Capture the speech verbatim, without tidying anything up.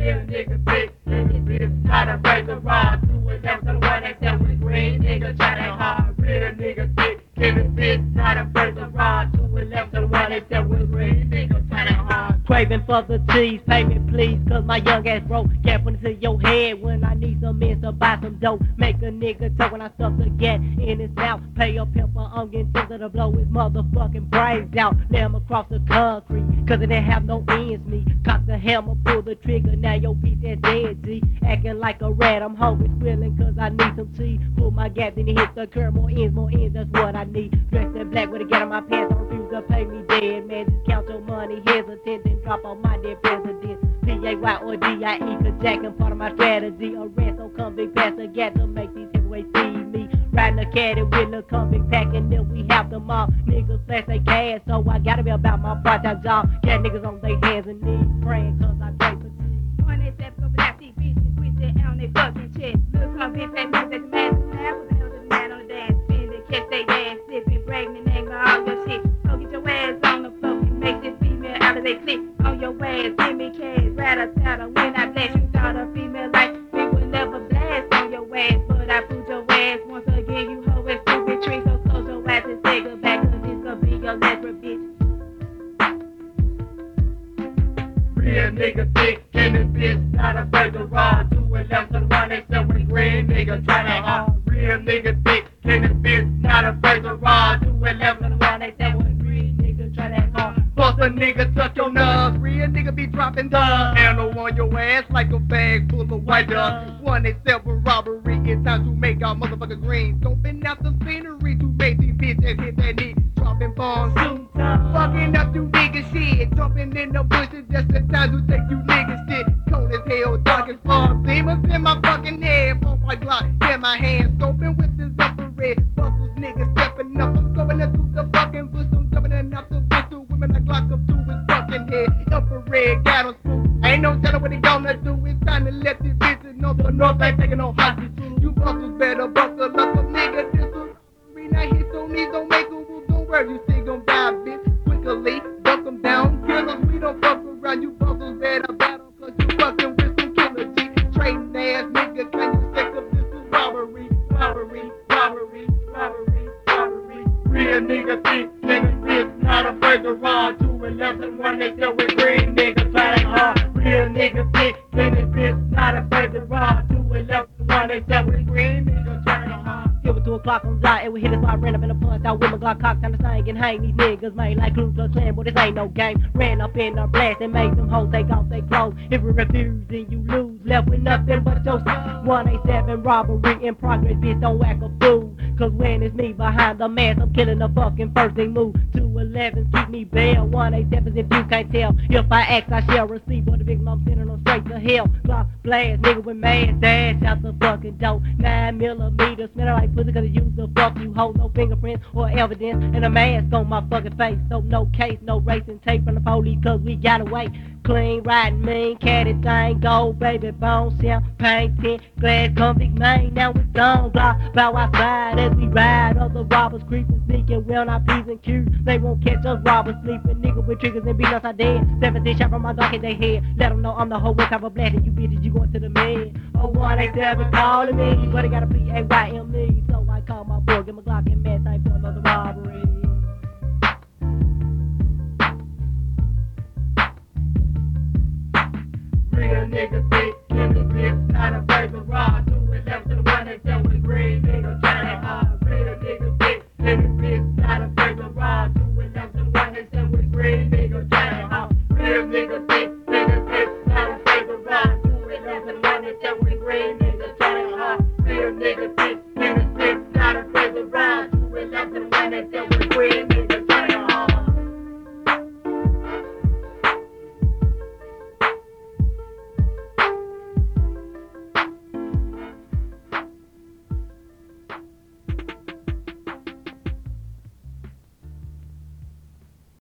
Real nigga thick, nigga bitch, not a breaker raw. Two and left to the one that said with green nigga try that hard. Real nigga thick, nigga bitch, not a breaker raw. Two and left to the one that said with green nigga try that hard. Craving for the cheese, pay me please, cause my young ass broke. Can't put it to your head when I need some ends to buy some dope. Make a nigga talk when I stuff the gat in his mouth. Pay a pimp, I'm getting tempted to blow his motherfucking brains out. Lay him across the concrete, cause it didn't have no ends me. Cock the hammer, pull the trigger, now your bitch is dead, G. Acting like a rat, I'm hungry, squealing cause I need some cheese. Pull my gap, then he hit the curb, more ends, more ends, that's what I need. Dressed in black with a gat on my pants, I refuse to pay me dead, man. Just count your money, hesitant, then drop on my dead president. P A Y or D I E, cause jacking part of my strategy. Arrest, so come big past the gat to make these heavyweights see me. Riding a caddy with a convict pack and then we have them all. Niggas flash they cash, so I gotta be about my part-time job. Got niggas on their hands and knees praying cause I pray for tea. One they step over that see bitches, twist it on they fucking chest. Look convict pack, music, the man, the man, put the hell to the man on the dance. Spin it, catch they ass, slipping, break me, name all your shit. So get your ass on the floor, make this female out of they click. On your ass, give me cash, rat-a-tat-a, when I blast you, thought a female like we would never blast on your ass, but I put your ass once again, you hoe and stupid tree, so close your ass and take her back, cause this gonna be your last bitch. Real nigga thick, and this bitch not a burger raw. Two and left to the one that said with green nigga try that hard. Real nigga thick, and this bitch not a burger raw. Two and left to the one that said with green nigga try that hard. Bust a nigga, touch your nuts. Real nigga be dropping dubs. Handle on your ass like a bag full of white dust. One they sell for robbery. It's time to make our motherfucker green. Scoping out the scenery to make these bitches hit that knee. Dropping bombs, fucking up you niggas shit. Jumping in the bushes just in time to take you niggas shit. Cold as hell, dark as fuck. Demons in my fucking head. Four white block in my hand. Scoping with this upper red. Bustles niggas stepping up. I'm going into the fucking bush. I'm jumping in out the bush. Two women I clock up to his fucking head. Upper red, got on spook. Ain't no telling what they gonna do. It's time to let these bitches know the North ain't taking no hostage. You bustles better buckle up. A nigga this a robbery. Now hit your knees, don't make a move. Don't worry, you still gon' die, bitch. Quickly, buck them down. Killers, we don't fuck around. You bustles better battle. Cause you fucking with some killer G. Trading ass nigga, can you stick up? This is robbery, robbery, robbery, robbery, robbery. Real nigga think, nigga bitch, not a burger raw. Two and left and one they deal with green nigga try that hard. Real nigga think, nigga bitch, not a burger raw. Two and left and one they deal with green nigga try that hard. Give it two o'clock on the dot, and we hit it so I ran up in the punch out with my Glock cock time to sing and hang these niggas, man, like Ku Klux Klan, but this ain't no game. Ran up in the blast and made them hoes take off their clothes. If you refuse, then you lose, left with nothing but your soul. one eighty-seven robbery in progress, bitch, don't act a fool. Cause when it's me behind the mask, I'm killing the fucking first thing move. two elevens keep me bail, one eighty-sevens if you can't tell. If I act, I shall receive, but the victim I'm sending them straight to hell. Glock blast, nigga with mad dash out the fucking dope. nine millimeter, smell like pussy cause it used to fuck you, hold no fingerprints or evidence. And a mask on my fucking face, so no case, no racing tape from the police cause we got away. Clean, riding mean, caddy thing, gold, baby, bone, champagne, tint, glass, convict, man, now it's gone, blah, bow outside as we ride, other robbers creeping, sneaking, well, not P's and Q's, they won't catch us robbers sleeping, nigga with triggers and beat us, I dead, seventeen shot from my dog in their head, let them know I'm the whole type of blast, and you bitches, you going to the med, oh, one eighty-seven calling me, but I got a P A Y M E, so I call my boy, get my Glock and mad type for another robbery. Real niggas